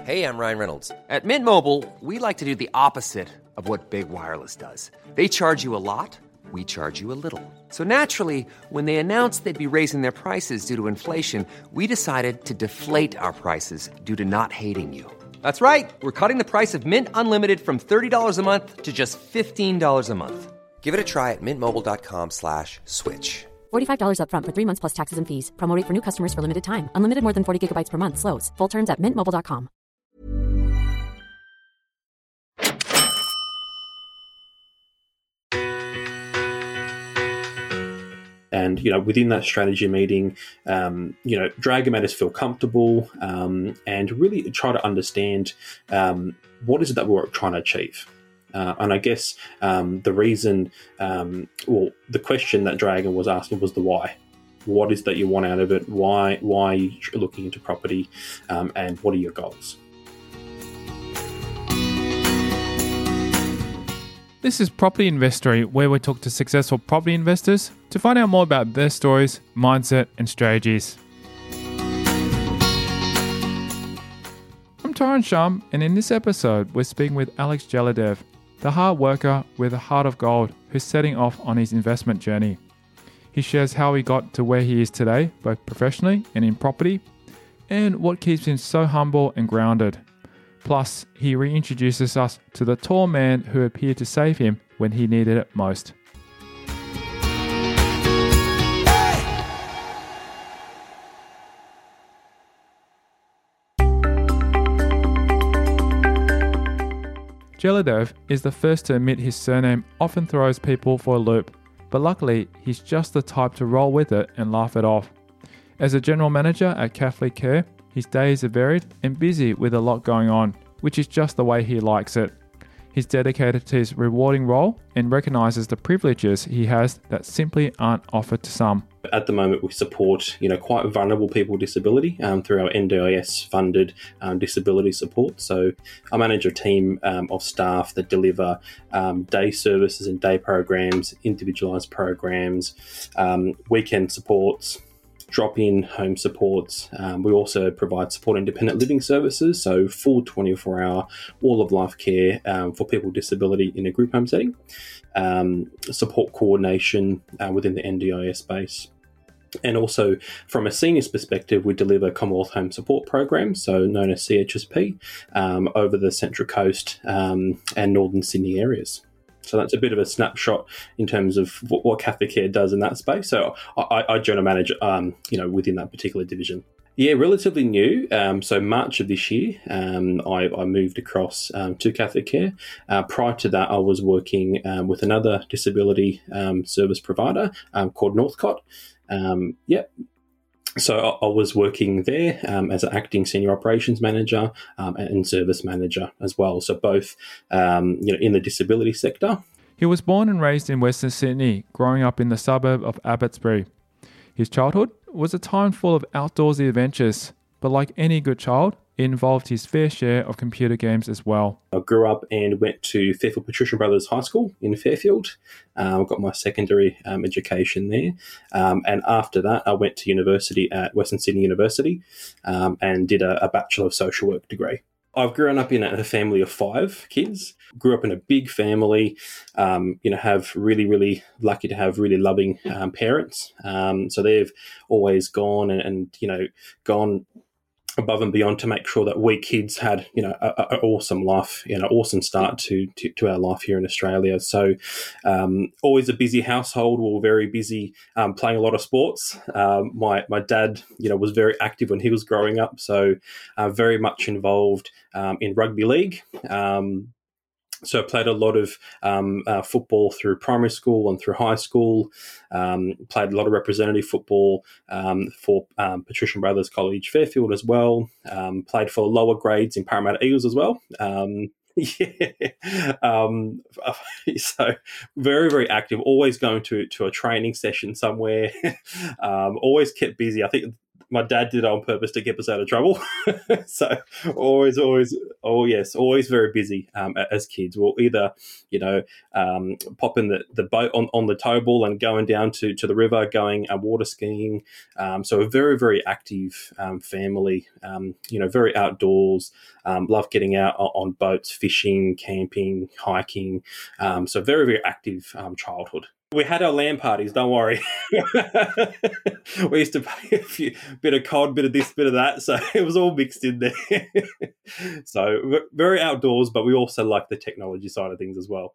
Hey, I'm Ryan Reynolds. At Mint Mobile, we like to do the opposite of what Big Wireless does. They charge you a lot, we charge you a little. So naturally, when they announced they'd be raising their prices due to inflation, we decided to deflate our prices due to not hating you. That's right. We're cutting the price of Mint Unlimited from $30 a month to just $15 a month. Give it a try at mintmobile.com/switch. $45 up front for 3 months plus taxes and fees. Promo rate for new customers for limited time. Unlimited more than 40 gigabytes per month. Slows full terms at mintmobile.com. And, within that strategy meeting, Dragon made us feel comfortable and really try to understand what is it that we're trying to achieve. And I guess the reason, the question that Dragon was asking was the why. What is that you want out of it? Why are you looking into property? And what are your goals? This is Property Investory, where we talk to successful property investors to find out more about their stories, mindset, and strategies. I'm Taran Sham, and in this episode, we're speaking with Alex Jeladev, the hard worker with a heart of gold who's setting off on his investment journey. He shares how he got to where he is today, both professionally and in property, and what keeps him so humble and grounded. Plus, he reintroduces us to the tall man who appeared to save him when he needed it most. Jeladev is the first to admit his surname often throws people for a loop, but luckily he's just the type to roll with it and laugh it off. As a general manager at Catholic Care, his days are varied and busy with a lot going on, which is just the way he likes it. He's dedicated to his rewarding role and recognises the privileges he has that simply aren't offered to some. At the moment, we support quite vulnerable people with disability through our NDIS-funded disability support. So I manage a team of staff that deliver day services and day programs, individualised programs, weekend supports, drop-in home supports. We also provide support independent living services, so full 24-hour all-of-life care for people with disability in a group home setting, support coordination within the NDIS space. And also, from a seniors perspective, we deliver Commonwealth Home Support Program, so known as CHSP, over the Central Coast and Northern Sydney areas. So that's a bit of a snapshot in terms of what Catholic Care does in that space. So I generally manage, within that particular division. Yeah, relatively new. So March of this year, I moved across to Catholic Care. Prior to that, I was working with another disability service provider called Northcott. So I was working there as an acting senior operations manager and service manager as well. So both, in the disability sector. He was born and raised in Western Sydney, growing up in the suburb of Abbotsbury. His childhood was a time full of outdoorsy adventures, but like any good child, it involved his fair share of computer games as well. I grew up and went to Fairfield Patrician Brothers High School in Fairfield. I got my secondary education there. And after that, I went to university at Western Sydney University and did a Bachelor of Social Work degree. I've grown up in a family of 5 kids, grew up in a big family, have really, really lucky to have really loving parents. So they've always gone and gone above and beyond to make sure that we kids had, an awesome life, awesome start to our life here in Australia. So always a busy household. We were very busy playing a lot of sports. My dad, was very active when he was growing up. So very much involved in rugby league. So I played a lot of football through primary school and through high school, played a lot of representative football for Patrician Brothers College Fairfield as well, played for lower grades in Parramatta Eagles as well. So very, very active, always going to a training session somewhere, always kept busy. I think my dad did it on purpose to keep us out of trouble. So always, always very busy as kids. We'll either, popping the boat on the towball and going down to the river, going water skiing. So a very, very active family, very outdoors, love getting out on boats, fishing, camping, hiking. So very, very active childhood. We had our LAN parties, don't worry. We used to play bit of COD, bit of this, bit of that. So it was all mixed in there. So very outdoors, but we also like the technology side of things as well.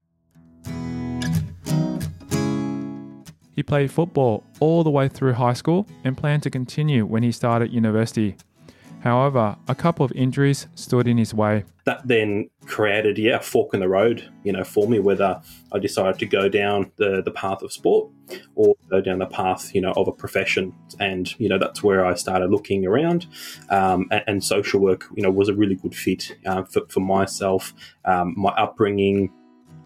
He played football all the way through high school and planned to continue when he started university. However, a couple of injuries stood in his way. That then created, a fork in the road, for me, whether I decided to go down the path of sport or go down the path, of a profession. And, that's where I started looking around. And social work, was a really good fit for myself, my upbringing,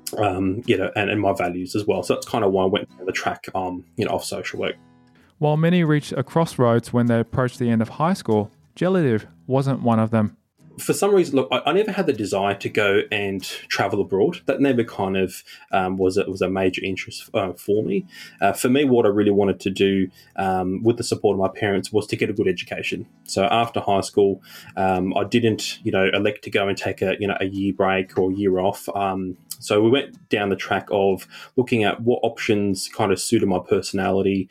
and my values as well. So that's kind of why I went down the track, of social work. While many reached a crossroads when they approached the end of high school, Geladev wasn't one of them. For some reason, look, I never had the desire to go and travel abroad. That never kind of was a major interest for me. For me, what I really wanted to do with the support of my parents was to get a good education. So after high school, I didn't, elect to go and take a year break or year off. So we went down the track of looking at what options kind of suited my personality,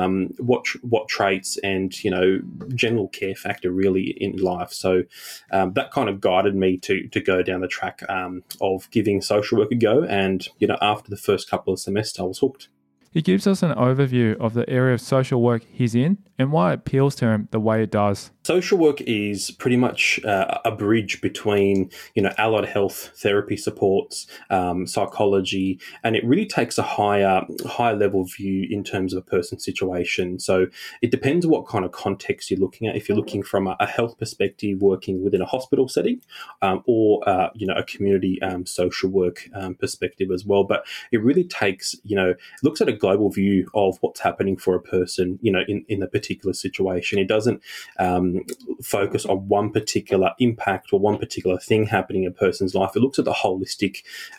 what traits and, general care factor really in life. So that kind of guided me to go down the track of giving social work a go. And, after the first couple of semesters, I was hooked. He gives us an overview of the area of social work he's in and why it appeals to him the way it does. Social work is pretty much a bridge between, allied health therapy supports, psychology, and it really takes a higher level view in terms of a person's situation. So it depends what kind of context you're looking at. If you're looking from a health perspective, working within a hospital setting, or a community social work perspective as well. But it really takes, looks at a global view of what's happening for a person, in a particular situation. It doesn't focus on one particular impact or one particular thing happening in a person's life. It looks at the holistic,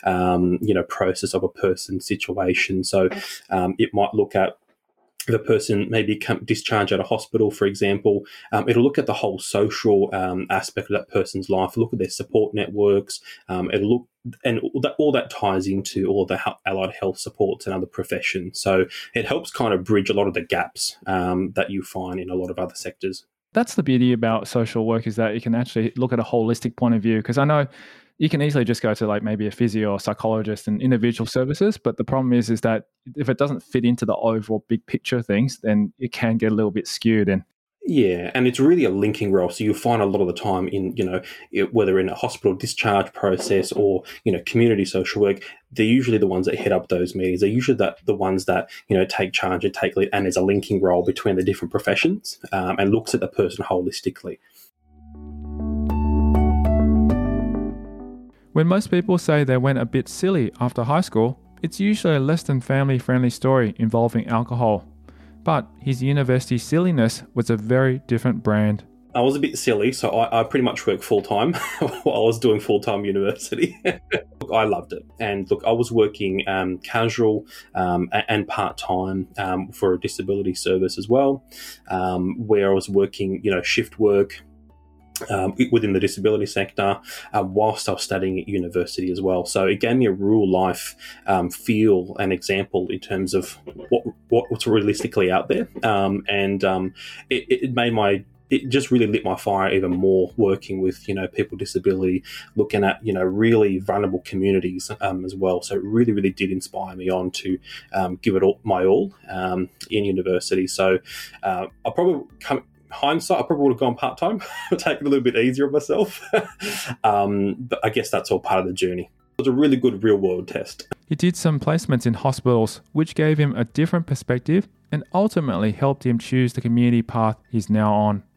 process of a person's situation. So it might look at if a person maybe discharged out of hospital, for example, it'll look at the whole social aspect of that person's life, look at their support networks, it'll look, and all that ties into all the allied health supports and other professions. So it helps kind of bridge a lot of the gaps that you find in a lot of other sectors. That's the beauty about social work, is that you can actually look at a holistic point of view. Because I know you can easily just go to like maybe a physio or psychologist and individual services, but the problem is that if it doesn't fit into the overall big picture of things, then it can get a little bit skewed. Yeah, and it's really a linking role. So you'll find a lot of the time in, whether in a hospital discharge process or, community social work, they're usually the ones that head up those meetings. They're usually the ones that, take charge and take lead, and there's a linking role between the different professions and looks at the person holistically. When most people say they went a bit silly after high school, it's usually a less than family-friendly story involving alcohol. But his university silliness was a very different brand. I was a bit silly, so I pretty much worked full-time while I was doing full-time university. Look, I loved it. And look, I was working casual and part-time for a disability service as well, where I was working, shift work, within the disability sector whilst I was studying at university as well. So it gave me a real life feel and example in terms of what's realistically out there. It just really lit my fire even more working with, people with disability, looking at, really vulnerable communities as well. So it really, really did inspire me on to give it my all in university. So hindsight, I probably would have gone part-time, take it a little bit easier on myself. But I guess that's all part of the journey. It was a really good real-world test. He did some placements in hospitals, which gave him a different perspective and ultimately helped him choose the community path he's now on.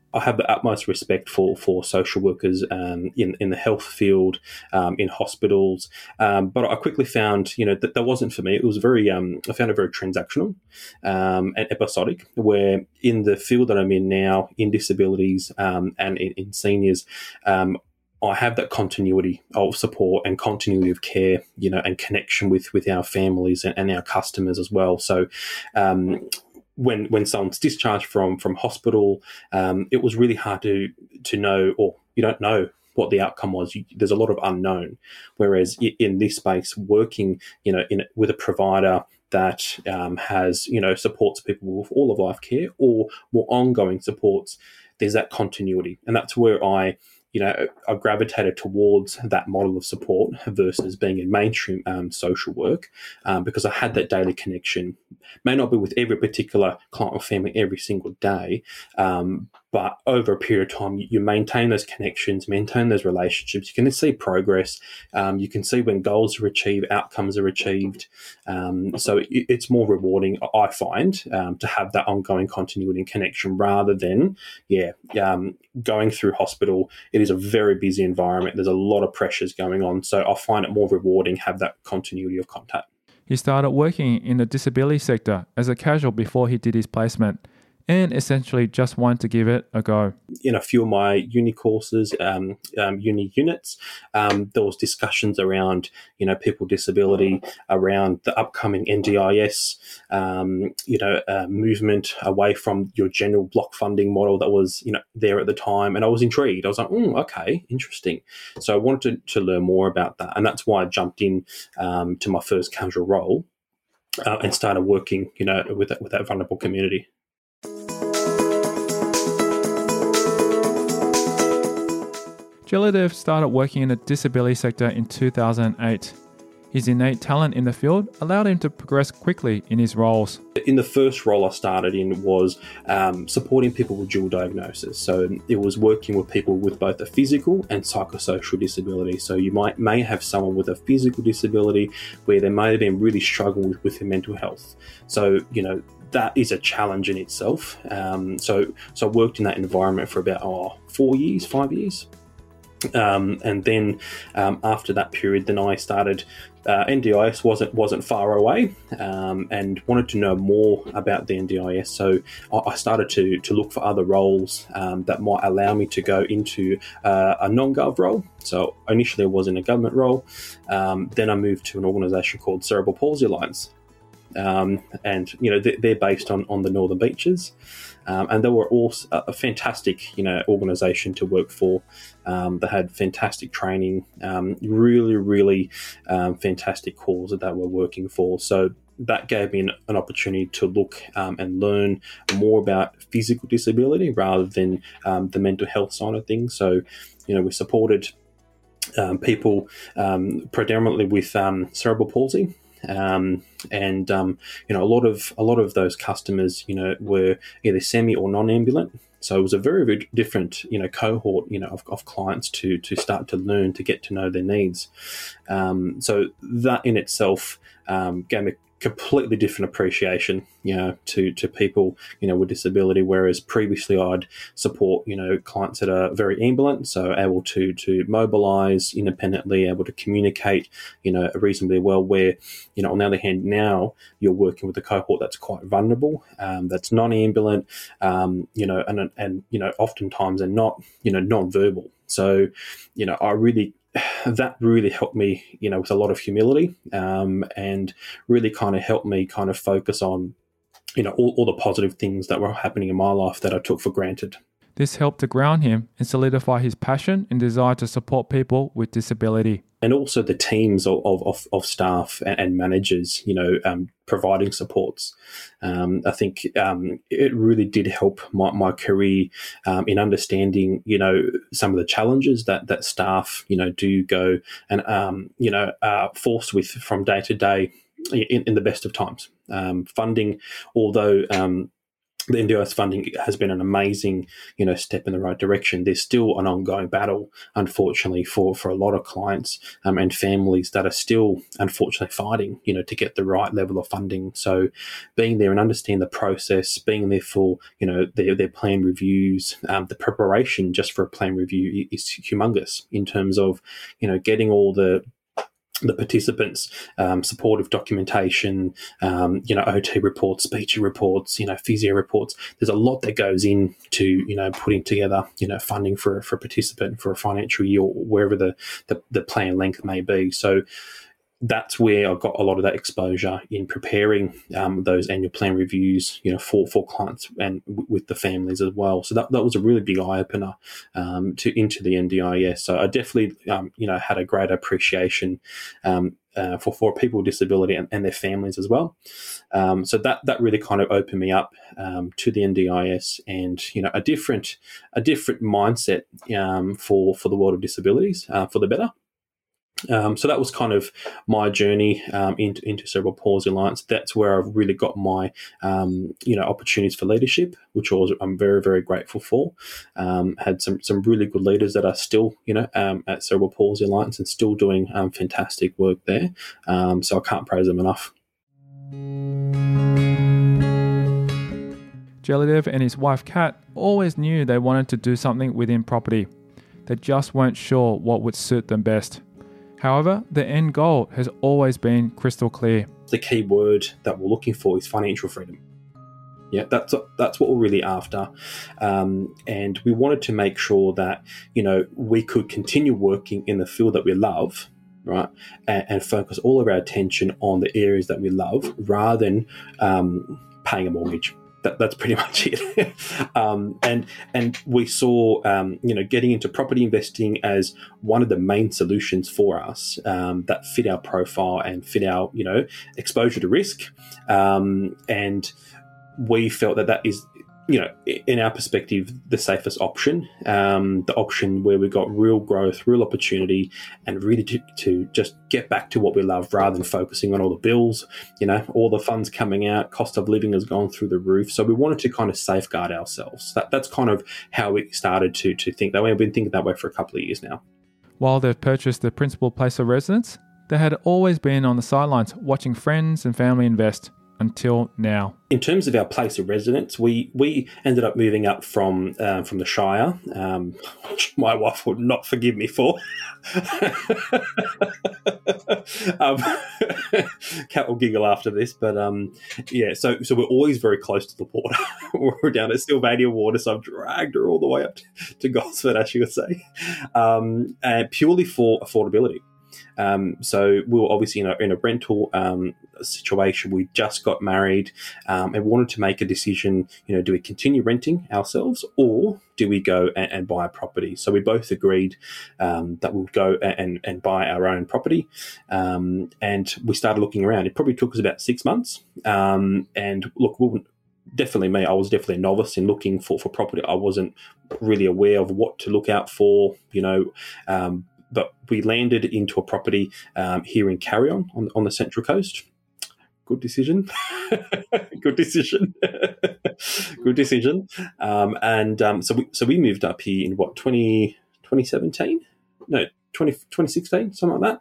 I have the utmost respect for social workers in the health field, in hospitals, but I quickly found, that wasn't for me. It was very, I found it very transactional and episodic. Where in the field that I'm in now, in disabilities and in seniors, I have that continuity of support and continuity of care, and connection with our families and our customers as well. So. When someone's discharged from hospital, it was really hard to know, or you don't know what the outcome was. There's a lot of unknown. Whereas in this space, working with a provider that has supports people with all of life care or more ongoing supports, there's that continuity, and that's where I gravitated towards that model of support versus being in mainstream social work, because I had that daily connection. May not be with every particular client or family every single day, but over a period of time, you maintain those connections, maintain those relationships. You can see progress. You can see when goals are achieved, outcomes are achieved. So it's more rewarding, I find, to have that ongoing continuity and connection rather than, going through hospital. It is a very busy environment. There's a lot of pressures going on. So I find it more rewarding, have that continuity of contact. He started working in the disability sector as a casual before he did his placement, and essentially just wanted to give it a go. In a few of my uni courses, uni units, there was discussions around, people with disability, around the upcoming NDIS, movement away from your general block funding model that was, there at the time. And I was intrigued. I was like, okay, interesting. So I wanted to learn more about that. And that's why I jumped in to my first casual role and started working, with that vulnerable community. Jeladev started working in the disability sector in 2008. His innate talent in the field allowed him to progress quickly in his roles. In the first role I started in was supporting people with dual diagnosis. So it was working with people with both a physical and psychosocial disability. So you may have someone with a physical disability where they may have been really struggling with their mental health. So, that is a challenge in itself. So I worked in that environment for about 5 years. And then after that period, then I started. NDIS wasn't far away, and wanted to know more about the NDIS. So I started to look for other roles that might allow me to go into a non-gov role. So initially I was in a government role. Then I moved to an organisation called Cerebral Palsy Alliance. And they're based on the Northern Beaches, and they were also a fantastic organisation to work for. They had fantastic training, really fantastic cause that they were working for. So that gave me an opportunity to look and learn more about physical disability rather than the mental health side of things. So we supported people predominantly with cerebral palsy. A lot of those customers, were either semi or non-ambulant. So it was a very, very different, cohort, of clients to start to learn, to get to know their needs. So that in itself gave me completely different appreciation, to people, with disability. Whereas previously I'd support, clients that are very ambulant, so able to mobilise independently, able to communicate, reasonably well. Where, on the other hand, now you're working with a cohort that's quite vulnerable, that's non-ambulant, and oftentimes they're not, non-verbal. So, that really helped me, with a lot of humility, and really kind of helped me kind of focus on, all the positive things that were happening in my life that I took for granted. This helped to ground him and solidify his passion and desire to support people with disability. And also the teams of staff and managers, providing supports. I think it really did help my career in understanding, some of the challenges that staff, do go and, are forced with from day to day in the best of times. Funding, although the NDIS funding has been an amazing, step in the right direction. There's still an ongoing battle, unfortunately, for a lot of clients and families that are still, unfortunately, fighting, to get the right level of funding. So being there and understand the process, being there for, their plan reviews, the preparation just for a plan review is humongous in terms of, getting all the participants, supportive documentation, OT reports, speech reports, physio reports. There's a lot that goes into, putting together, funding for a participant for a financial year or wherever the plan length may be. So that's where I got a lot of that exposure in preparing those annual plan reviews, for clients and with the families as well. So that was a really big eye opener into the NDIS. So I definitely had a great appreciation for people with disability and their families as well. So that really kind of opened me up to the NDIS and a different mindset for the world of disabilities for the better. So that was kind of my journey into Cerebral Palsy Alliance. That's where I've really got my, opportunities for leadership, which I'm very, very grateful for. Had some really good leaders that are still, at Cerebral Palsy Alliance and still doing fantastic work there. So I can't praise them enough. Jeladev and his wife Kat always knew they wanted to do something within property. They just weren't sure what would suit them best. However, the end goal has always been crystal clear. The key word that we're looking for is financial freedom. Yeah, that's what we're really after. And we wanted to make sure that, we could continue working in the field that we love, right, and focus all of our attention on the areas that we love rather than paying a mortgage. That's pretty much it. And we saw, getting into property investing as one of the main solutions for us that fit our profile and fit our, exposure to risk. And we felt that is, in our perspective, the safest option, the option where we got real growth, real opportunity, and really to just get back to what we love rather than focusing on all the bills, all the funds coming out, cost of living has gone through the roof. So we wanted to kind of safeguard ourselves. That's kind of how we started to think that way. We've been thinking that way for a couple of years now. While they've purchased their principal place of residence, they had always been on the sidelines watching friends and family invest. Until now. In terms of our place of residence, we ended up moving up from the Shire, which my wife would not forgive me for. Kat will giggle after this, but so we're always very close to the water. We're down at Sylvania Water, so I've dragged her all the way up to Gosford, I should say, purely for affordability. So we were obviously in a rental situation. We just got married and wanted to make a decision, do we continue renting ourselves or do we go and buy a property? So we both agreed that we'll go and buy our own property. And we started looking around. It probably took us about 6 months. And look, definitely me, I was definitely a novice in looking for property. I wasn't really aware of what to look out for, but we landed into a property here in Carrion on the Central Coast. Good decision. Good decision. Good decision. So we moved up here in 2017? No, 2016, something like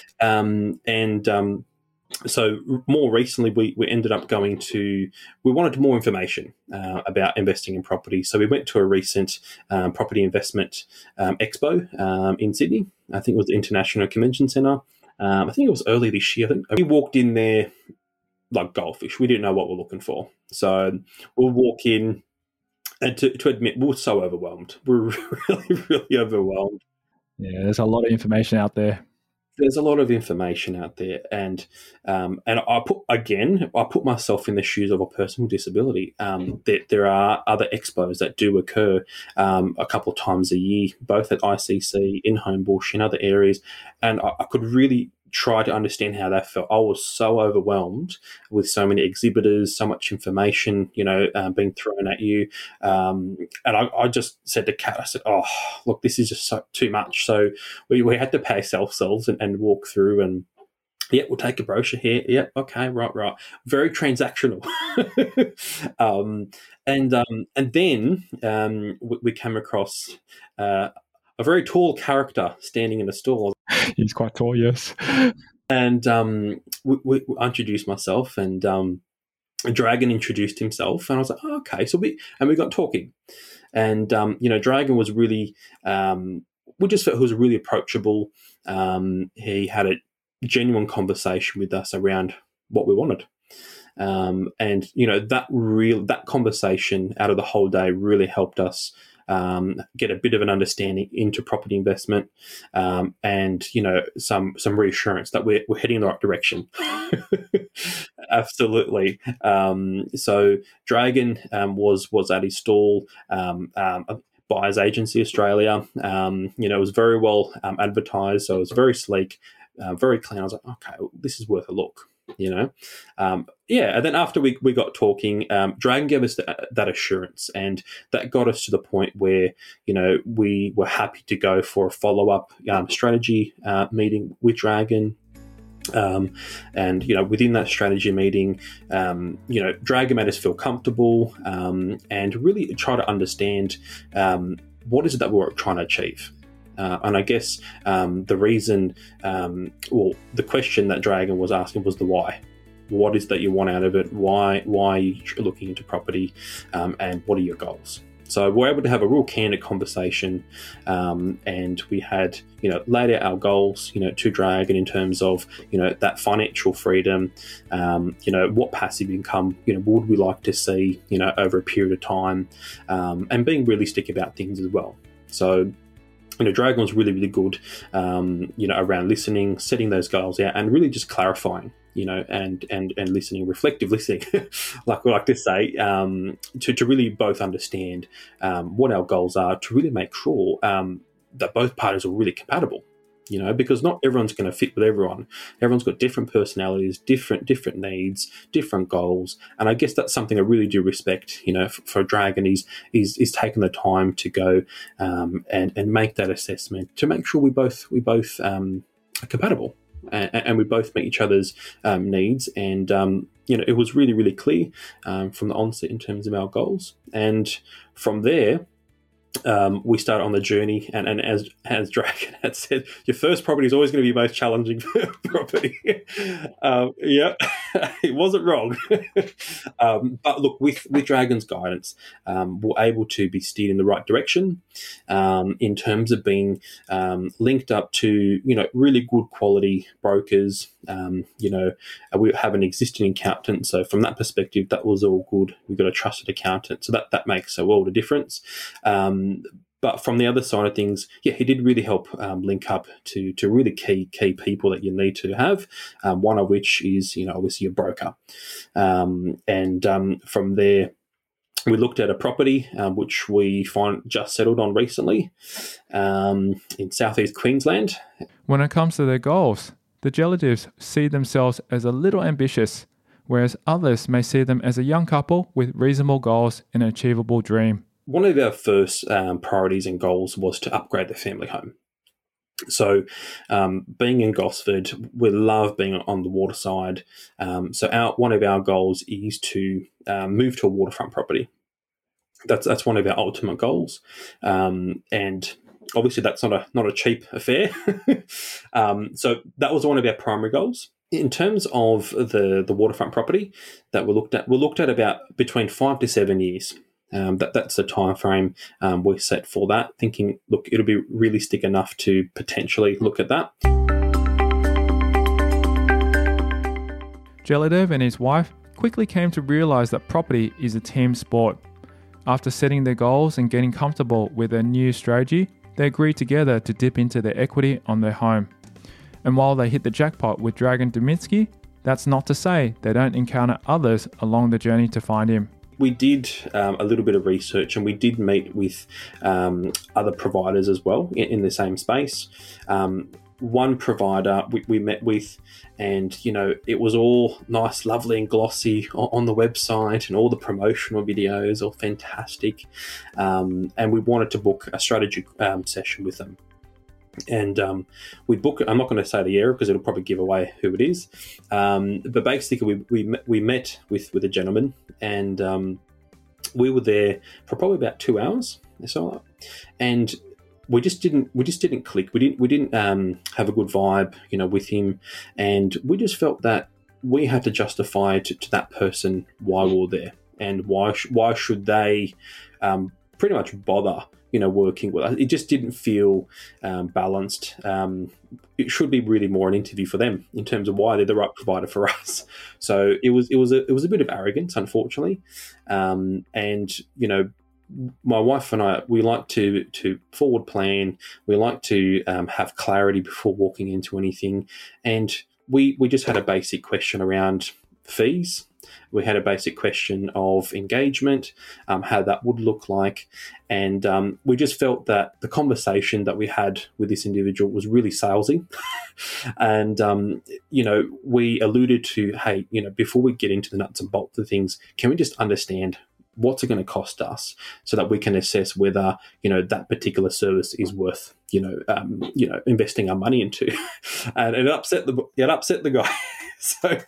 that. So more recently, we ended up we wanted more information about investing in property. So we went to a recent property investment expo in Sydney. I think it was the International Convention Centre. I think it was early this year. I think we walked in there like goldfish. We didn't know what we're looking for. So we'll walk in, and to admit, we were so overwhelmed. We were really, really overwhelmed. Yeah, there's a lot of information out there. There's a lot of information out there, and I put myself in the shoes of a person with disability. There are other expos that do occur a couple of times a year, both at ICC, in Homebush, in other areas, and I could really try to understand how that felt. I was so overwhelmed with so many exhibitors, so much information, being thrown at you. And I just said to Kat, I said, oh, look, this is just too much. So we had to pace ourselves and walk through and Yeah, we'll take a brochure here. Yeah, okay, right. Very transactional. And then we came across a very tall character standing in a stall. He's quite tall, yes. And we introduced myself, and Dragon introduced himself, and I was like, oh, okay. So we got talking, and Dragon was really, we just felt he was really approachable. He had a genuine conversation with us around what we wanted. And that conversation out of the whole day really helped us get a bit of an understanding into property investment, and some reassurance that we're heading in the right direction. Absolutely. So Dragon was at his stall. Buyers Agency Australia. It was very well advertised, so it was very sleek, very clean. I was like, okay, this is worth a look. And then after we got talking, Dragon gave us that assurance, and that got us to the point where we were happy to go for a follow-up strategy meeting with Dragon. And within that strategy meeting, Dragon made us feel comfortable, and really try to understand what is it that we're trying to achieve. And I guess the reason, the question that Dragon was asking was the why. What is that you want out of it? Why are you looking into property? And what are your goals? So we're able to have a real candid conversation, and we had, laid out our goals, to Dragon in terms of, that financial freedom, what passive income, would we like to see, over a period of time, and being realistic about things as well. So, Dragon was really, really good, around listening, setting those goals out, and really just clarifying, and listening, reflective listening, like we like to say, to really both understand what our goals are, to really make sure that both parties are really compatible. Because not everyone's going to fit with everyone. Everyone's got different personalities, different needs, different goals, and I guess that's something I really do respect. For Dragon, he's taken the time to go and make that assessment to make sure we both are compatible, and we both meet each other's needs. And it was really, really clear from the onset in terms of our goals, and from there. We started on the journey, and as Dragon had said, your first property is always going to be your most challenging property. It wasn't wrong. But look, with Dragon's guidance, we're able to be steered in the right direction in terms of being linked up to really good quality brokers. We have an existing accountant, so from that perspective, that was all good. We've got a trusted accountant, so that makes a world of difference. But from the other side of things, he did really help link up to really key people that you need to have, one of which is, obviously your broker. From there, we looked at a property which we just settled on recently in southeast Queensland. When it comes to their goals, the Gelatives see themselves as a little ambitious, whereas others may see them as a young couple with reasonable goals and an achievable dream. One of our first priorities and goals was to upgrade the family home. So being in Gosford, we love being on the waterside. So one of our goals is to move to a waterfront property. That's one of our ultimate goals. And obviously that's not a cheap affair. So that was one of our primary goals. In terms of the waterfront property that we looked at about between 5 to 7 years. That's the time frame we set for that, thinking, look, it'll be realistic enough to potentially look at that. Jeladev and his wife quickly came to realise that property is a team sport. After setting their goals and getting comfortable with their new strategy, they agreed together to dip into their equity on their home. And while they hit the jackpot with Dragon Diminsky, that's not to say they don't encounter others along the journey to find him. We did a little bit of research, and we did meet with other providers as well in the same space. One provider we met with, and it was all nice, lovely and glossy on the website, and all the promotional videos, all fantastic. And we wanted to book a strategy session with them. And we'd book. I'm not going to say the area because it'll probably give away who it is. But basically, we met with a gentleman, and we were there for probably about 2 hours or so, and we just didn't click. We didn't have a good vibe, with him, and we just felt that we had to justify to that person why we were there and why should they pretty much bother working with us. It just didn't feel balanced. It should be really more an interview for them in terms of why they're the right provider for us. So it was a bit of arrogance, unfortunately, and my wife and I, we like to forward plan. We like to have clarity before walking into anything, and we just had a basic question around fees. We had a basic question of engagement, how that would look like. And we just felt that the conversation that we had with this individual was really salesy. And, we alluded to, hey, before we get into the nuts and bolts of things, can we just understand what's it going to cost us so that we can assess whether, that particular service is worth, investing our money into. And it upset the guy. So,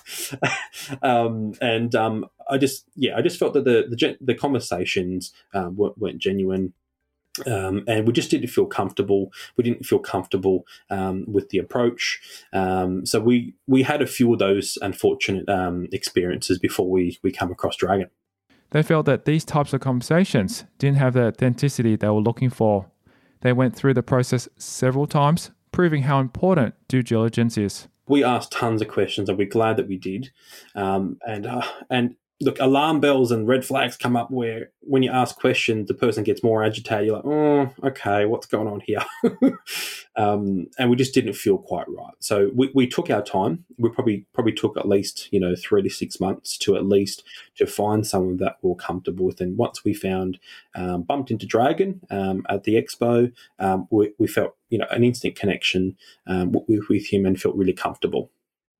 I just felt that the conversations weren't genuine. And we just didn't feel comfortable. We didn't feel comfortable with the approach. So we had a few of those unfortunate experiences before we come across Dragon. They felt that these types of conversations didn't have the authenticity they were looking for. They went through the process several times, proving how important due diligence is. We asked tons of questions, and we're glad that we did. And look, alarm bells and red flags come up where when you ask questions, the person gets more agitated. You're like, oh, okay, what's going on here? And we just didn't feel quite right. So we took our time. We probably took at least 3 to 6 months to find someone that we were comfortable with. And once we found bumped into Dragon at the expo, we felt an instant connection with him and felt really comfortable.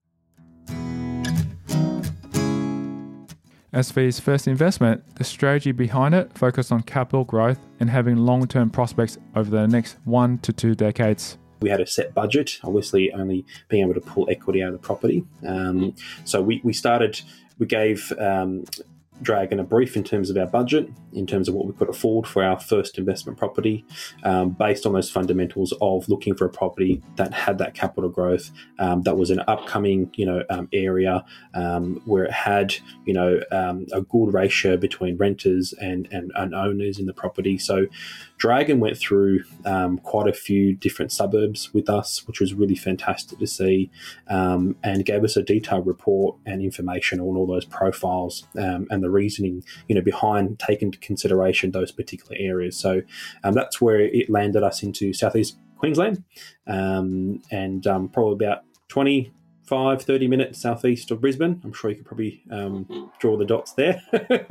As for his first investment, the strategy behind it focused on capital growth and having long-term prospects over the next 1 to 2 decades. We had a set budget, obviously only being able to pull equity out of the property. So we gave Dragon a brief in terms of our budget, in terms of what we could afford for our first investment property, based on those fundamentals of looking for a property that had that capital growth, that was an upcoming, area where it had, a good ratio between renters and owners in the property. So Dragon went through quite a few different suburbs with us, which was really fantastic to see, and gave us a detailed report and information on all those profiles and the reasoning, behind taking into consideration those particular areas. So that's where it landed us into southeast Queensland, and probably about 25-30 minutes southeast of Brisbane. I'm sure you could probably draw the dots there.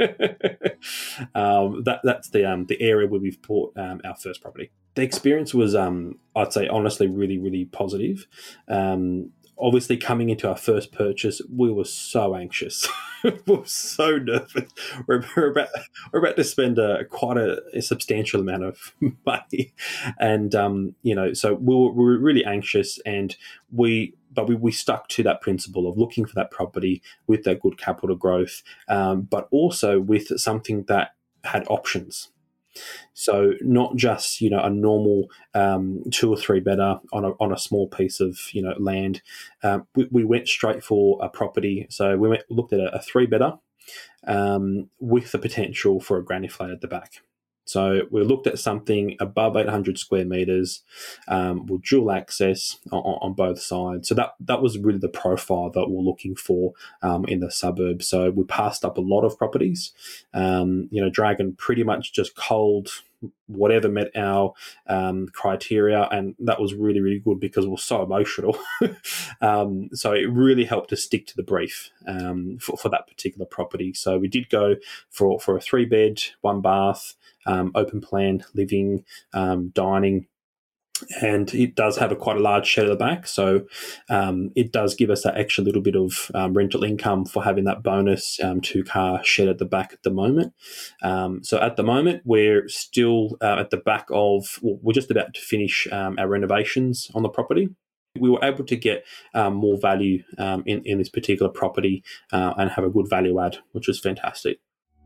That's the area where we've bought our first property. The experience was, I'd say, honestly, really, really positive. Obviously, coming into our first purchase, we were so anxious. We were so nervous. We're about to spend quite a substantial amount of money, and so we were really anxious, and we stuck to that principle of looking for that property with that good capital growth, but also with something that had options. So not just a normal 2 or 3 bedder on a small piece of land. We went straight for a property. So we looked at a 3 bedder with the potential for a granny flat at the back. So we looked at something above 800 square metres with dual access on both sides. So that was really the profile that we're looking for in the suburbs. So we passed up a lot of properties. Dragon pretty much just culled whatever met our criteria, and that was really, really good because we were so emotional. So it really helped us stick to the brief for that particular property. So we did go for a 3-bed, 1 bath, open plan living, dining, And it does have quite a large shed at the back, so it does give us that extra little bit of rental income for having that bonus 2-car shed at the back at the moment. So at the moment, we're still at the back of, we're just about to finish our renovations on the property. We were able to get more value in this particular property and have a good value add, which was fantastic.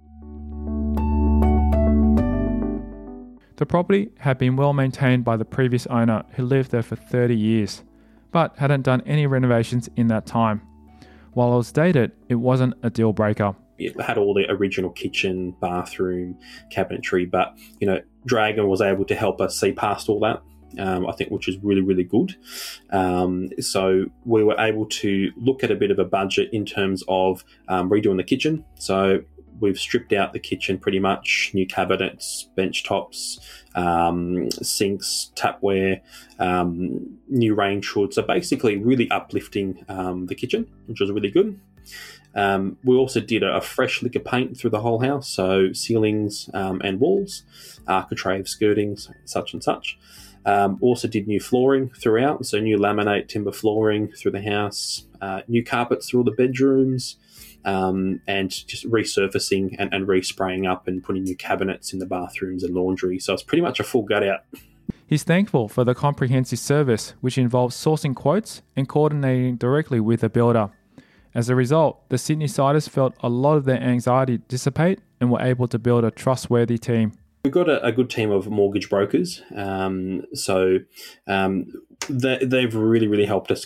The property had been well maintained by the previous owner who lived there for 30 years, but hadn't done any renovations in that time. While it was dated, it wasn't a deal breaker. It had all the original kitchen, bathroom, cabinetry, but Dragon was able to help us see past all that. I think, which is really, really good. So we were able to look at a bit of a budget in terms of redoing the kitchen. So we've stripped out the kitchen pretty much, new cabinets, bench tops, sinks, tapware, new range hoods. So basically really uplifting the kitchen, which was really good. We also did a fresh lick of paint through the whole house, so ceilings and walls, architrave, skirtings, such and such. Also did new flooring throughout, so new laminate timber flooring through the house, new carpets through all the bedrooms, and just resurfacing and respraying up and putting new cabinets in the bathrooms and laundry. So it's pretty much a full gut out. He's thankful for the comprehensive service, which involves sourcing quotes and coordinating directly with the builder. As a result, the Sydney Siders felt a lot of their anxiety dissipate and were able to build a trustworthy team. We've got a good team of mortgage brokers, so they've really, really helped us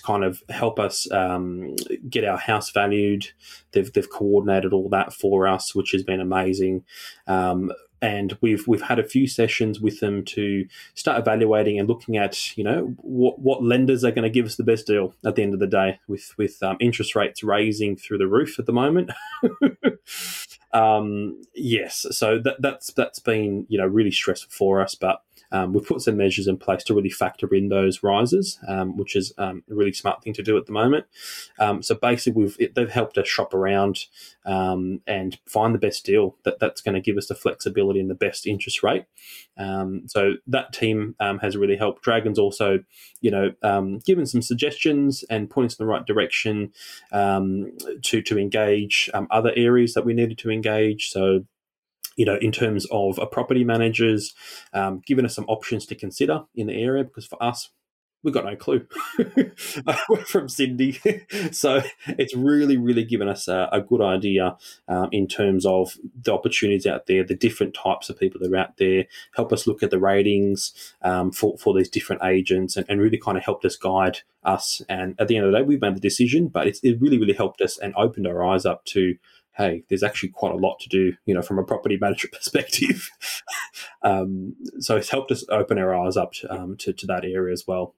get our house valued. They've coordinated all that for us, which has been amazing. And we've had a few sessions with them to start evaluating and looking at what lenders are going to give us the best deal at the end of the day, with interest rates raising through the roof at the moment. Yes, so that's been really stressful for us, but we've put some measures in place to really factor in those rises, which is a really smart thing to do at the moment. So basically, they've helped us shop around and find the best deal that's going to give us the flexibility and the best interest rate. So that team has really helped. Dragon's also, given some suggestions and points in the right direction to engage other areas that we needed to engage. So, in terms of property managers, giving us some options to consider in the area, because for us, we've got no clue. We're from Sydney. So it's really, really given us a good idea in terms of the opportunities out there, the different types of people that are out there, help us look at the ratings for these different agents, and really kind of helped us guide us. And at the end of the day, we've made the decision, but it really, really helped us and opened our eyes up to, hey, there's actually quite a lot to do, from a property manager perspective. So it's helped us open our eyes up to that area as well.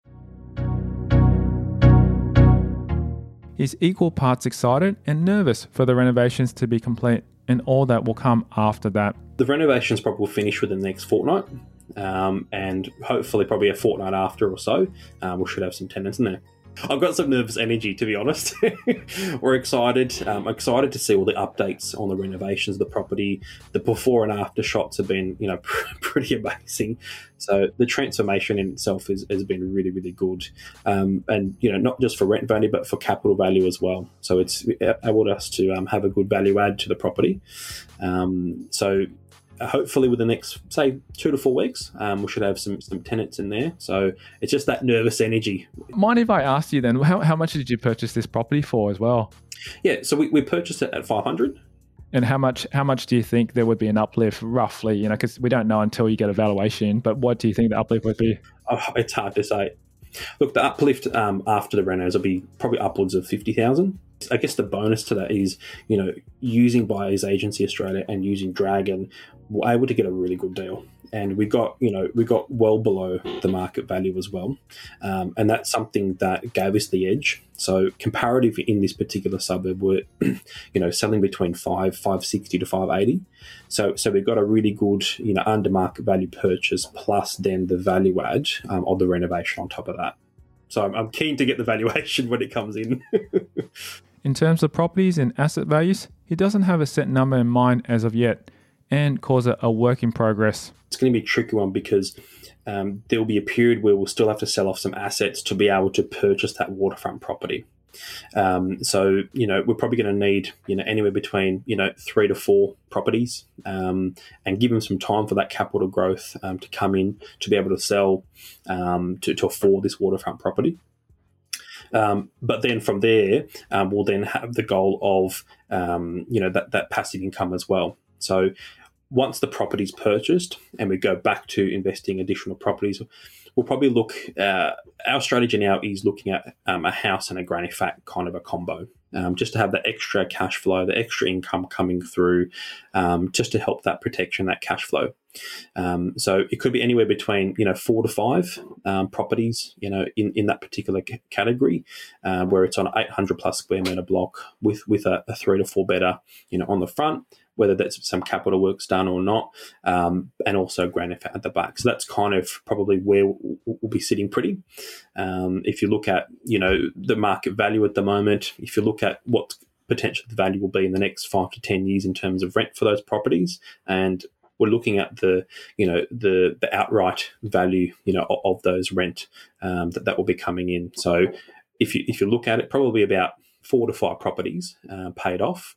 He's equal parts excited and nervous for the renovations to be complete and all that will come after that. The renovations probably will finish within the next fortnight, and hopefully probably a fortnight after or so, we should have some tenants in there. I've got some nervous energy, to be honest. We're excited. Excited to see all the updates on the renovations of the property. The before and after shots have been, pretty amazing. So the transformation in itself has been really, really good. And, not just for rent value, but for capital value as well. So it's enabled us to have a good value add to the property. So hopefully within the next, say, 2 to 4 weeks, we should have some tenants in there. So it's just that nervous energy. Mind if I ask you then, how much did you purchase this property for as well? Yeah, so we purchased it at $500. And how much do you think there would be an uplift roughly? Because we don't know until you get a valuation, but what do you think the uplift would be? Oh, it's hard to say. Look, the uplift after the renos will be probably upwards of 50,000. I guess the bonus to that is, using Buyers Agency Australia and using Dragon, we're able to get a really good deal. And we got well below the market value as well. And that's something that gave us the edge. So comparative in this particular suburb, we're, selling between 560 to 580. So we got a really good, under market value purchase, plus then the value add of the renovation on top of that. So I'm keen to get the valuation when it comes in. In terms of properties and asset values, he doesn't have a set number in mind as of yet. and calls it a work in progress. It's going to be a tricky one because there will be a period where we'll still have to sell off some assets to be able to purchase that waterfront property. So, we're probably going to need, anywhere between, 3 to 4 properties and give them some time for that capital growth to come in to be able to sell to afford this waterfront property. But then from there, we'll then have the goal of, that passive income as well. So once the property's purchased and we go back to investing additional properties, we'll probably look, our strategy now is looking at a house and a granny fat kind of a combo, just to have the extra cash flow, the extra income coming through, just to help that protection, that cash flow. So it could be anywhere between 4 to 5 properties in that particular category, where it's on an 800 plus square meter block with a 3 to 4 bedder on the front, whether that's some capital works done or not, and also granite at the back. So that's kind of probably where we'll be sitting pretty. If you look at the market value at the moment, if you look at what potentially the value will be in the next 5 to 10 years in terms of rent for those properties, and we're looking at the outright value of those rent that will be coming in. So if you look at it, probably about 4 to 5 properties paid off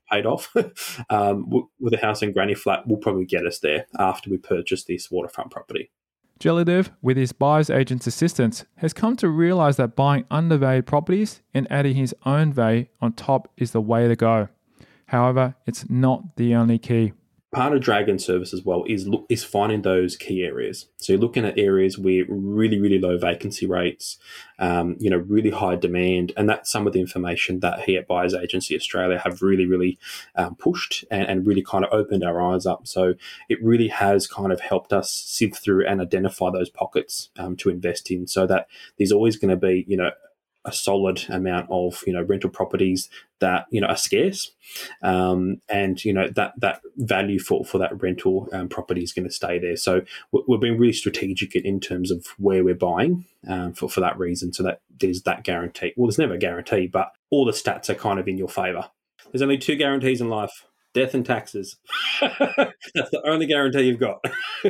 with a house and granny flat will probably get us there after we purchase this waterfront property. Jelidev, with his buyer's agent's assistance, has come to realise that buying undervalued properties and adding his own value on top is the way to go. However, it's not the only key. Part of Dragon service as well is finding those key areas. So you're looking at areas with really, really low vacancy rates, really high demand, and that's some of the information that here at Buyers Agency Australia have really, really pushed and really kind of opened our eyes up. So it really has kind of helped us sift through and identify those pockets to invest in, so that there's always going to be, a solid amount of rental properties that are scarce, and that value for that rental property is going to stay there. So we've been really strategic in terms of where we're buying for that reason, so that there's that guarantee. Well, there's never a guarantee, but all the stats are kind of in your favour. There's only 2 guarantees in life: death and taxes. That's the only guarantee you've got.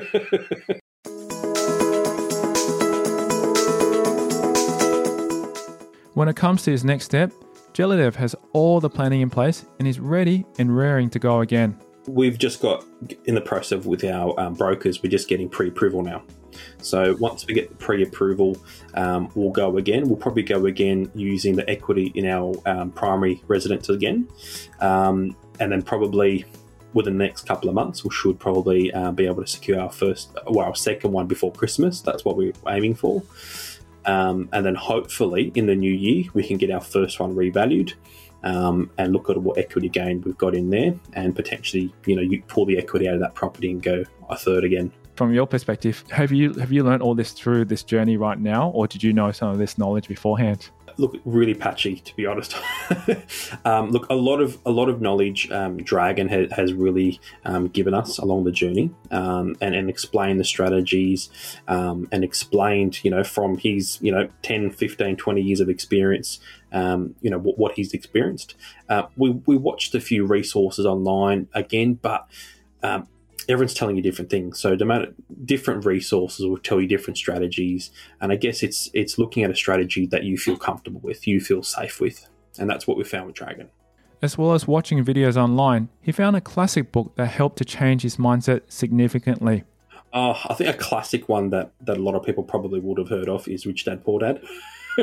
When it comes to his next step, Jelidev has all the planning in place and is ready and raring to go again. We've just got in the process with our brokers, we're just getting pre-approval now. So once we get the pre-approval, we'll go again. We'll probably go again using the equity in our primary residence again. And then probably within the next couple of months, we should probably be able to secure our second one before Christmas. That's what we're aiming for. And then hopefully in the new year, we can get our first one revalued and look at what equity gain we've got in there, and potentially, you pull the equity out of that property and go a third again. From your perspective, have you learned all this through this journey right now, or did you know some of this knowledge beforehand? Look, really patchy, to be honest. Look, a lot of knowledge Dragon has really given us along the journey, and explained the strategies, and explained, from his, 10, 15, 20 years of experience, what he's experienced. We watched a few resources online again, but everyone's telling you different things. So different resources will tell you different strategies. And I guess it's looking at a strategy that you feel comfortable with, you feel safe with. And that's what we found with Dragon. As well as watching videos online, he found a classic book that helped to change his mindset significantly. I think a classic one that a lot of people probably would have heard of is Rich Dad Poor Dad.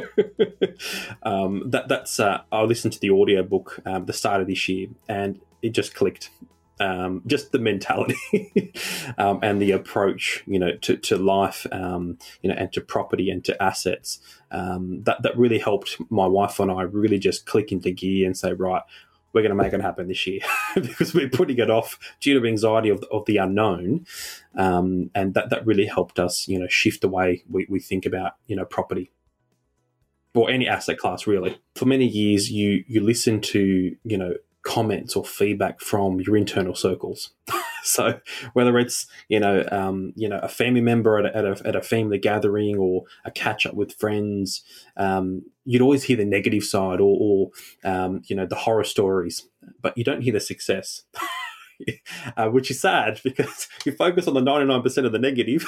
I listened to the audiobook the start of this year, and it just clicked. Just the mentality and the approach, to life, and to property and to assets, that really helped my wife and I really just click into gear and say, right, we're going to make it happen this year because we're putting it off due to anxiety of the unknown, and that really helped us, shift the way we think about, property or any asset class really. For many years, you listen to, comments or feedback from your internal circles. So whether it's a family member at a family gathering or a catch up with friends, you'd always hear the negative side or the horror stories, but you don't hear the success. which is sad because you focus on the 99% of the negative.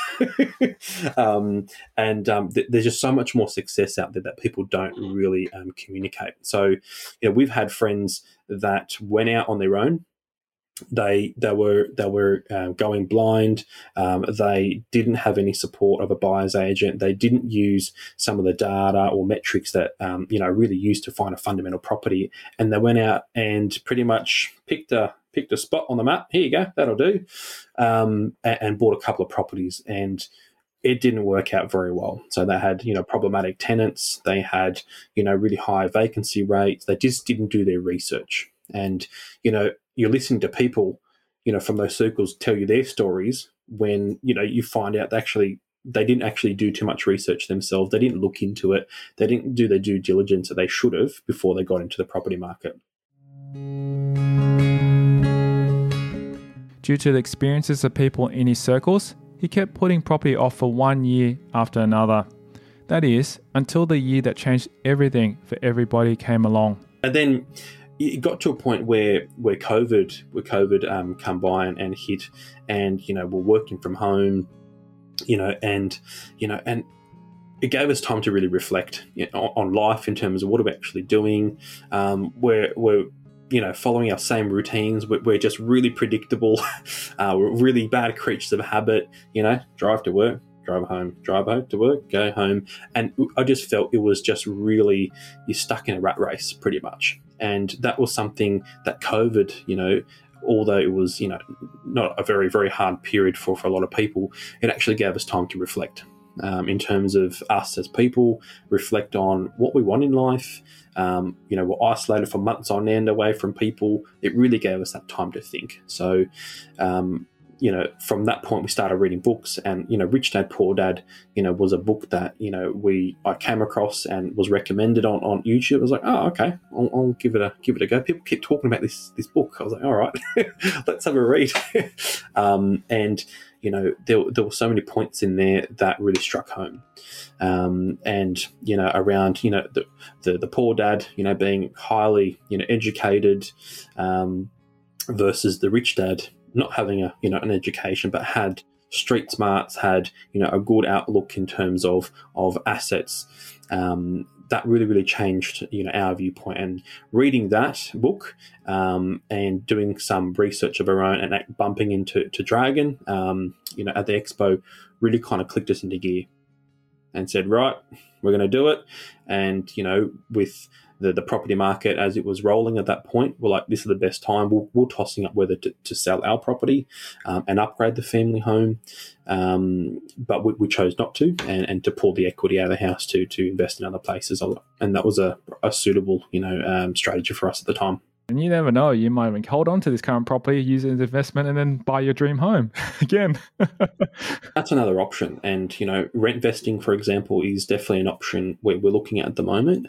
There's just so much more success out there that people don't really communicate. So, we've had friends that went out on their own. They were going blind. They didn't have any support of a buyer's agent. They didn't use some of the data or metrics that really used to find a fundamental property. And they went out and pretty much picked a spot on the map. Here you go, that'll do, and bought a couple of properties. And it didn't work out very well. So they had problematic tenants. They had really high vacancy rates. They just didn't do their research. And you're listening to people, from those circles tell you their stories when, you find out they didn't actually do too much research themselves. They didn't look into it. They didn't do their due diligence that they should have before they got into the property market. Due to the experiences of people in his circles, he kept putting property off for 1 year after another. That is, until the year that changed everything for everybody came along. And then it got to a point where COVID come by and hit, and we're working from home, and it gave us time to really reflect on life in terms of what are we actually doing. We're following our same routines. We're just really predictable. We're really bad creatures of habit. Drive to work, drive home, drive home to work, go home, and I just felt it was just really, you're stuck in a rat race pretty much. And that was something that COVID, although it was, not a very, very hard period for a lot of people, it actually gave us time to reflect in terms of us as people, reflect on what we want in life. We're isolated for months on end away from people. It really gave us that time to think. So, from that point, we started reading books, and, Rich Dad, Poor Dad, was a book that, I came across and was recommended on YouTube. I was like, oh, okay, I'll give it a go. People keep talking about this book. I was like, all right, let's have a read. There were so many points in there that really struck home. Around, the poor dad, being highly, educated, versus the rich dad, not having an education, but had street smarts, had a good outlook in terms of assets. That really, really changed our viewpoint. And reading that book and doing some research of our own and bumping into Dragon at the expo really kind of clicked us into gear and said, right, we're going to do it. And with the property market as it was rolling at that point, we're like, this is the best time. We're tossing up whether to sell our property and upgrade the family home. But we chose not to, and to pull the equity out of the house to invest in other places. And that was a suitable, strategy for us at the time. And you never know, you might even hold on to this current property, use it as investment, and then buy your dream home again. That's another option. And, rent vesting, for example, is definitely an option we're looking at the moment.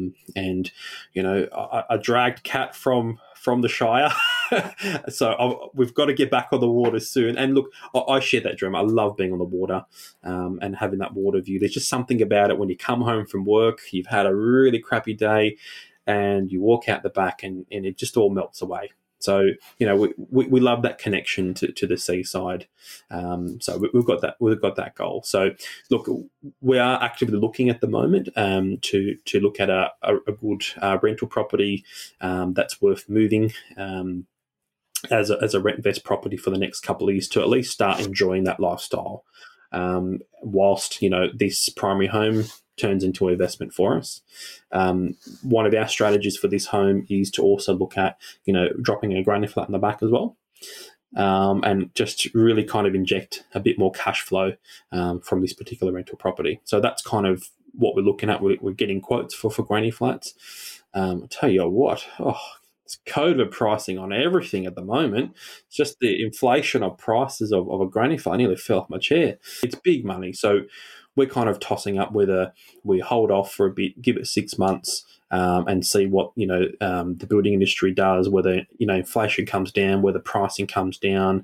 I dragged Kat from the Shire. So we've got to get back on the water soon. And look, I share that dream. I love being on the water and having that water view. There's just something about it when you come home from work, you've had a really crappy day, and you walk out the back and it just all melts away. So, we love that connection to the seaside. So we've got that goal. So look, we are actively looking at the moment to look at a good rental property that's worth moving as a rent vest property for the next couple of years to at least start enjoying that lifestyle. Whilst, this primary home turns into an investment for us. One of our strategies for this home is to also look at, dropping a granny flat in the back as well, and just really kind of inject a bit more cash flow from this particular rental property. So that's kind of what we're looking at. We're getting quotes for granny flats. I'll tell you what, it's COVID pricing on everything at the moment. It's just the inflation of prices of a granny flat. I nearly fell off my chair. It's big money. So we're kind of tossing up whether we hold off for a bit, give it 6 months, and see what the building industry does. Whether inflation comes down, whether pricing comes down,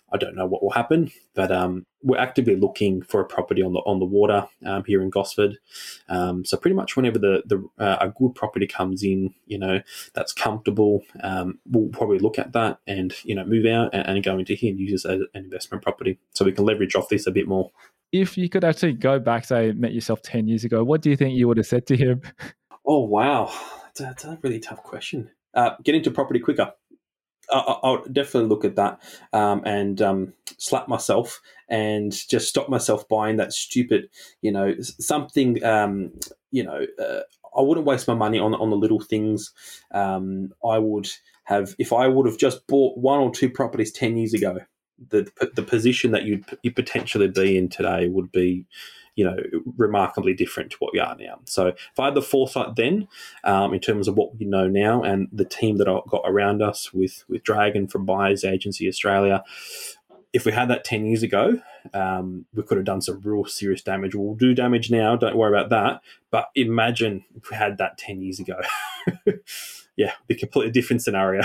I don't know what will happen, but we're actively looking for a property on the water here in Gosford. So pretty much whenever a good property comes in, that's comfortable, we'll probably look at that and move out and go into here and use this as an investment property, so we can leverage off this a bit more. If you could actually go back, say, met yourself 10 years ago, what do you think you would have said to him? Oh wow, that's a really tough question. Get into property quicker. I'll definitely look at that and slap myself and just stop myself buying that stupid, something. I wouldn't waste my money on the little things. I would have, if I would have just bought 1 or 2 properties 10 years ago, the position that you'd potentially be in today would be, remarkably different to what we are now. So if I had the foresight then, in terms of what we know now and the team that I've got around us with Dragon from Buyers Agency Australia, if we had that 10 years ago, we could have done some real serious damage. We'll do damage now, don't worry about that. But imagine if we had that 10 years ago. Yeah, it'd be a completely different scenario.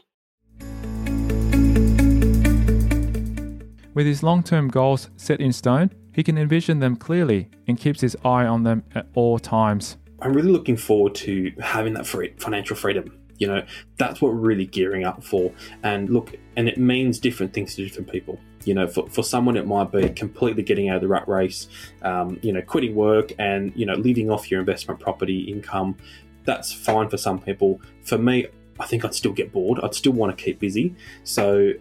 With his long-term goals set in stone, he can envision them clearly and keeps his eye on them at all times. I'm really looking forward to having that financial freedom. That's what we're really gearing up for. And look, and it means different things to different people. For someone it might be completely getting out of the rat race, quitting work and, living off your investment property income. That's fine for some people. For me, I think I'd still get bored. I'd still want to keep busy. So,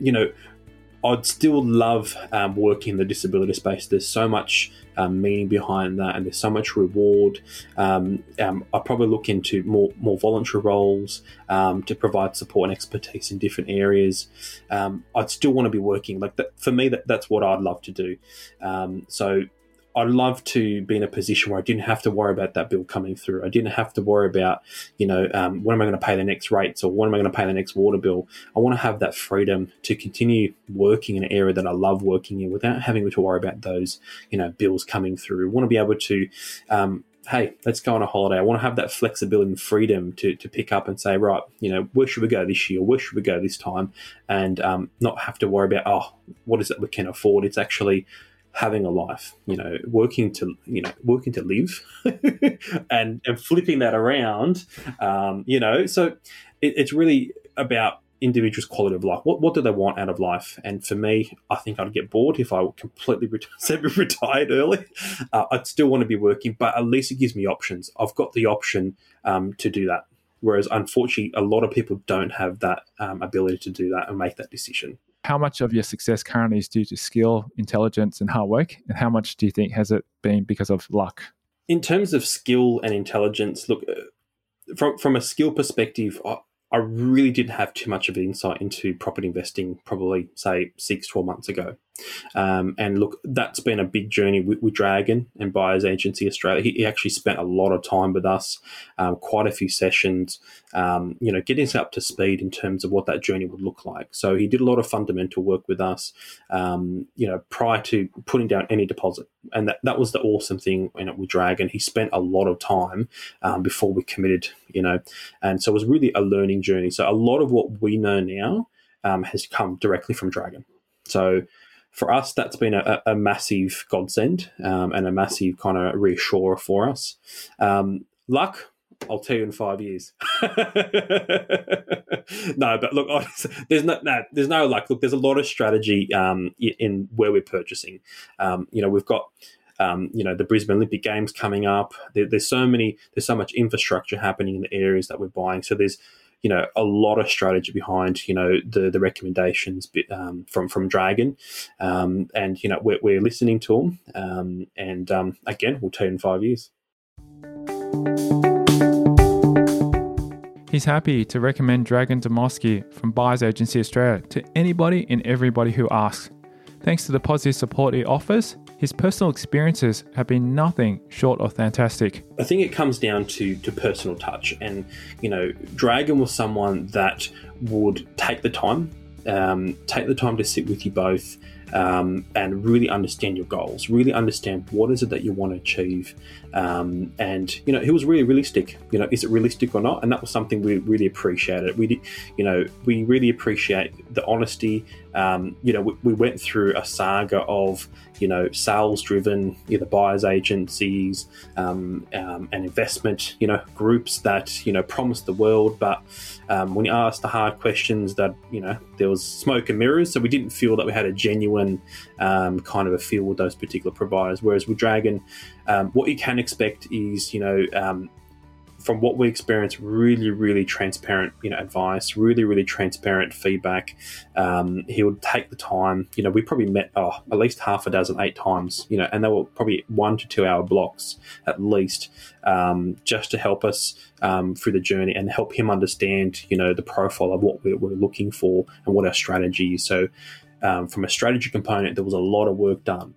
I'd still love working in the disability space. There's so much meaning behind that, and there's so much reward. I'd probably look into more voluntary roles to provide support and expertise in different areas. I'd still want to be working like that. For me, that's what I'd love to do. So I'd love to be in a position where I didn't have to worry about that bill coming through. I didn't have to worry about, when am I going to pay the next rates, or when am I going to pay the next water bill? I want to have that freedom to continue working in an area that I love working in without having to worry about those, bills coming through. I want to be able to, hey, let's go on a holiday. I want to have that flexibility and freedom to pick up and say, right, where should we go this year? Where should we go this time? And not have to worry about, what is it we can afford? It's actually having a life, working to live and flipping that around, so it's really about individuals' quality of life. What do they want out of life? And for me, I think I'd get bored if I were completely semi-retired early. I'd still want to be working, but at least it gives me options. I've got the option to do that. Whereas unfortunately, a lot of people don't have that ability to do that and make that decision. How much of your success currently is due to skill, intelligence, and hard work? And how much do you think has it been because of luck? In terms of skill and intelligence, look, from a skill perspective, I really didn't have too much of an insight into property investing probably, say, 6-12 months ago. And look, that's been a big journey with Dragon and Buyers Agency Australia. He actually spent a lot of time with us, quite a few sessions, getting us up to speed in terms of what that journey would look like. So he did a lot of fundamental work with us, prior to putting down any deposit. And that was the awesome thing with Dragon. He spent a lot of time before we committed, and so it was really a learning journey. So a lot of what we know now has come directly from Dragon. So for us, that's been a massive godsend and a massive kind of reassurer for us. Luck, I'll tell you in 5 years. No, but look, there's no luck. Look, there's a lot of strategy in where we're purchasing. We've got the Brisbane Olympic Games coming up. There's so much infrastructure happening in the areas that we're buying. So there's a lot of strategy behind, the recommendations from Dragon. And, we're listening to them. Again, we'll tell you in 5 years. He's happy to recommend Dragon Domoski from Buyers Agency Australia to anybody and everybody who asks. Thanks to the positive support he offers, his personal experiences have been nothing short of fantastic. I think it comes down to personal touch. And, Dragon was someone that would take the time to sit with you both and really understand your goals, really understand what is it that you want to achieve. And, he was really realistic. Is it realistic or not? And that was something we really appreciated. We really appreciate the honesty We went through a saga of, sales-driven either buyers agencies and investment, groups that, promised the world, but when you asked the hard questions, that, there was smoke and mirrors. So we didn't feel that we had a genuine kind of a feel with those particular providers. Whereas with Dragon, what you can expect is, from what we experienced, really, really transparent, advice, really, really transparent feedback. He would take the time. We probably met at least 8 times, and they were probably 1 to 2 hour blocks at least, just to help us through the journey and help him understand, the profile of what we're looking for and what our strategy is. So from a strategy component, there was a lot of work done.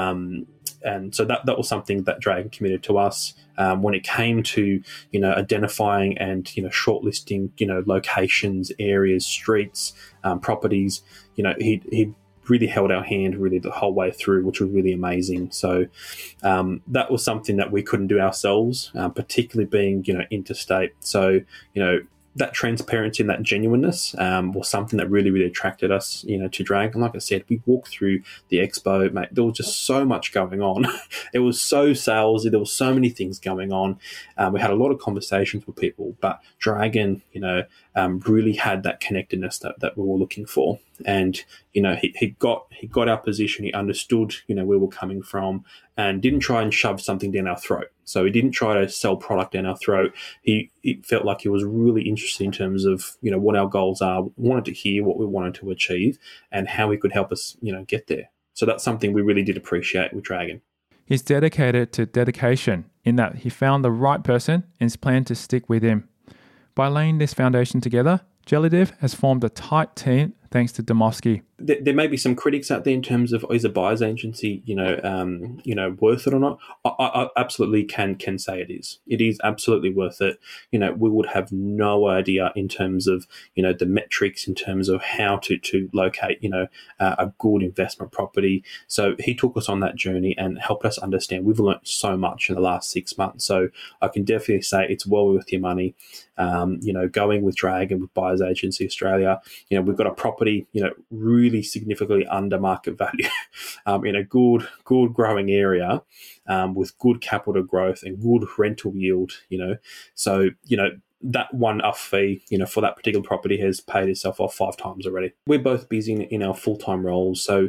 And so that was something that Dragon committed to us. When it came to, identifying and, shortlisting, locations, areas, streets, properties, he really held our hand really the whole way through, which was really amazing. So that was something that we couldn't do ourselves, particularly being, interstate. So, that transparency and that genuineness was something that really, really attracted us, to Dragon. Like I said, we walked through the expo, mate. There was just so much going on. It was so salesy. There was so many things going on. We had a lot of conversations with people, but Dragon, really had that connectedness that we were looking for. And, he got our position. He understood, where we're coming from, and didn't try and shove something down our throat. So he didn't try to sell product down our throat. He felt like he was really interested in terms of, what our goals are, wanted to hear what we wanted to achieve and how he could help us, get there. So that's something we really did appreciate with Dragon. He's dedicated to dedication in that he found the right person and is planned to stick with him. By laying this foundation together, Jelidev has formed a tight team thanks to Demovsky. There may be some critics out there in terms of, is a buyer's agency, worth it or not? I absolutely can say it is. It is absolutely worth it. We would have no idea in terms of, the metrics, in terms of how to locate, a good investment property. So he took us on that journey and helped us understand. We've learned so much in the last 6 months. So I can definitely say it's well worth your money. Going with Dragon, with Buyers Agency Australia, we've got a property, really significantly under market value in a good growing area with good capital growth and good rental yield, So, that one-off fee, for that particular property has paid itself off 5 times already. We're both busy in our full-time roles. So,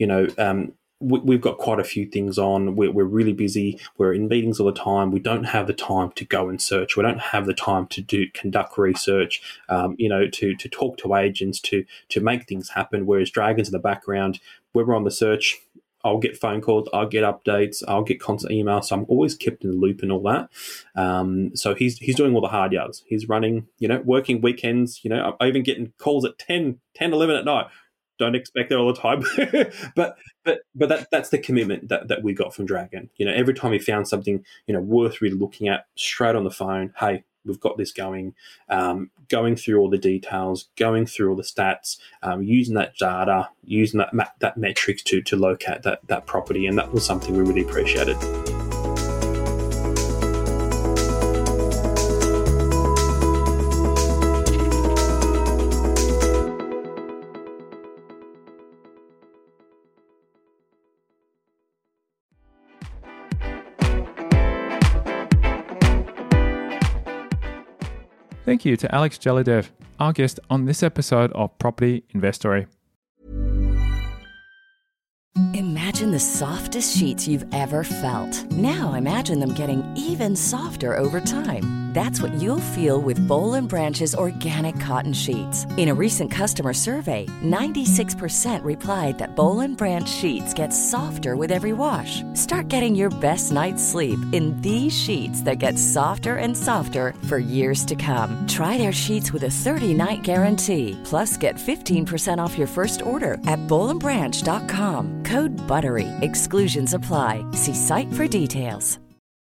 we've got quite a few things on. We're really busy. We're in meetings all the time. We don't have the time to go and search. We don't have the time to conduct research, to talk to agents, to make things happen. Whereas Dragon's in the background, when we're on the search, I'll get phone calls, I'll get updates, I'll get constant emails. So I'm always kept in the loop and all that. So he's doing all the hard yards. He's running, working weekends. I'm even getting calls at 10, 11 at night. Don't expect that all the time, but that's the commitment that we got from Dragon. Every time he found something, worth really looking at, straight on the phone. Hey, we've got this going. Going through all the details, going through all the stats, using that data, using that metrics to locate that property, and that was something we really appreciated. Thank you to Alex Jelidev, our guest on this episode of Property Investory. Imagine the softest sheets you've ever felt. Now imagine them getting even softer over time. That's what you'll feel with Boll & Branch's organic cotton sheets. In a recent customer survey, 96% replied that Boll & Branch sheets get softer with every wash. Start getting your best night's sleep in these sheets that get softer and softer for years to come. Try their sheets with a 30-night guarantee. Plus, get 15% off your first order at bollandbranch.com. Code BUTTERY. Exclusions apply. See site for details.